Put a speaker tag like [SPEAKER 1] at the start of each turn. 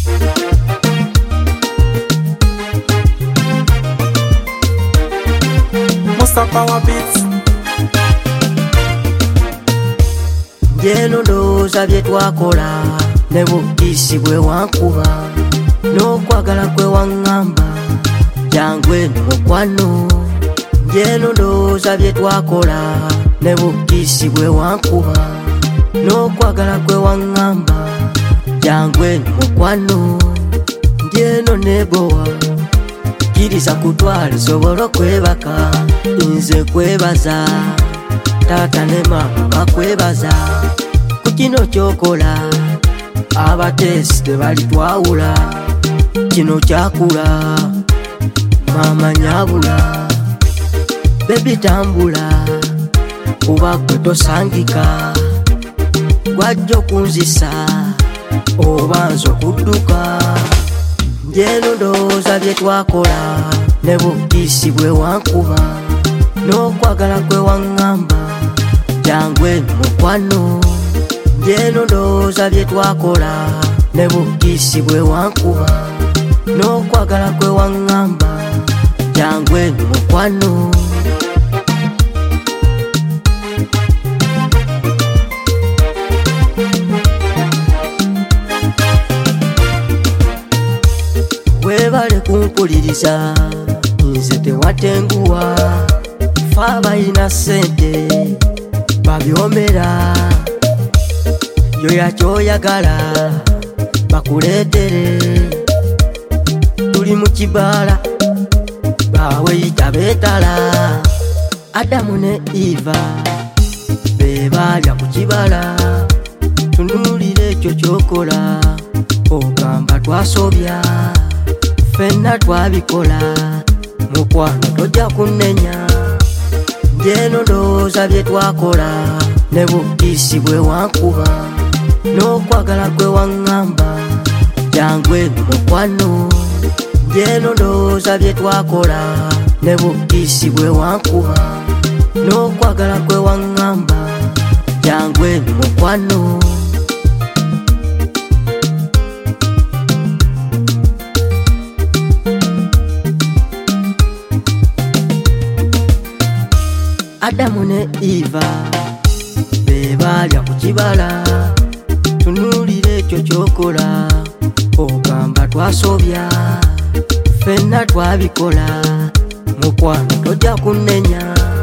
[SPEAKER 1] Musta Power Beats.
[SPEAKER 2] Njeno ndowooza bye twakola ne bukisi bwe wankuba n'okwagala kwe waŋŋamba jangu eno mukwano. Njeno ndowooza bye twakola ne bukisi bwe wankuba n'okwagala kwe waŋŋamba jangu eno mukwano. Njeno negowa kkiriza kutwala sobola okwebaka nze kwebaza taata ne maama bakwebaza ku kino kyokola abateesi tebali twawula kino kyakula maama nyabula bebi tambula kuba gwe tosangika gwajja okunzisa oba nze okudduka. Njeno ndowooza bye twakola ne bukisi bwe wankuba n'okwagala kwe waŋŋamba jangu eno mukwano. Njeno ndowooza bye twakola ne bukisi bwe wankuba n'okwagala kwe waŋŋamba jangu eno mukwano. Webale kumpuliriza nze tewatenguwa fa balina ssente babyomera yoya kyoyagala bakuleetere. Tuli mu kibaala baweyita beetala Adamu ne Eva be baalya ku kibala. Tunuulira ekyo kyokola ogamba twasobya ffenna twabikola mukwano tojja kunnenya. Njeno ndowooza bye twakola ne bukisi bwe wankuba n'okwagala kwe waŋŋamba jangu eno mukwano. Njeno ndowooza bye twakola ne bukisi bwe wankuba n'okwagala kwe waŋŋamba jangu eno mukwano. Adamu ne Eva be baalya ku kibala. Tunuulira ekyo kyokola ogamba twasobya ffenna twabikola mukwano tojja kunnenya.